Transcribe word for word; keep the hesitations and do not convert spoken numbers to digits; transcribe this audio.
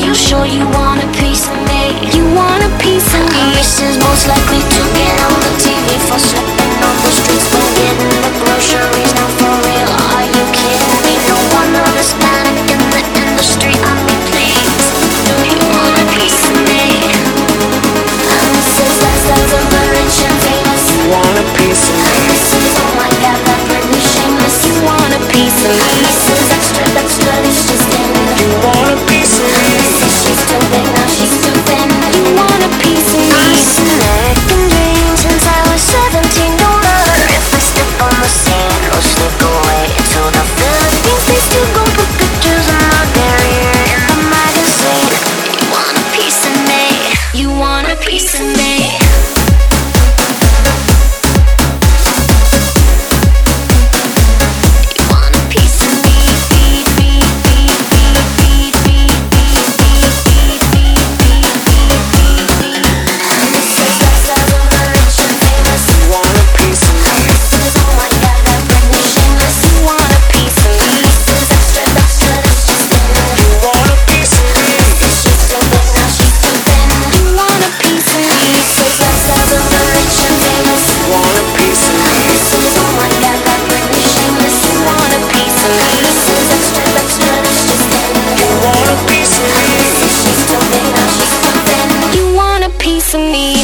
you sure you want a piece of me? You want a piece of me? Missus most likely to get on the T V for slipping on the streets, for getting the groceries. Now for real, are you kidding me? No one of us panic in the industry. I mean, please, do you want a piece of me? Missus Lifestyles of the rich and famous. You want a piece of me? Missus Oh my God, that Britney shameless. You want a piece of me? Missus Extra, extra, it's just in. You want a piece of me? Missus She's too big, now she's too thin. You want a piece of me? I've seen American dreams since I was seventeen. Don't matter if I step on the scene or slip away to the Philippines. They still gon' put pictures of my barrier in the magazine. You want a piece of me? You want a piece of me? To me.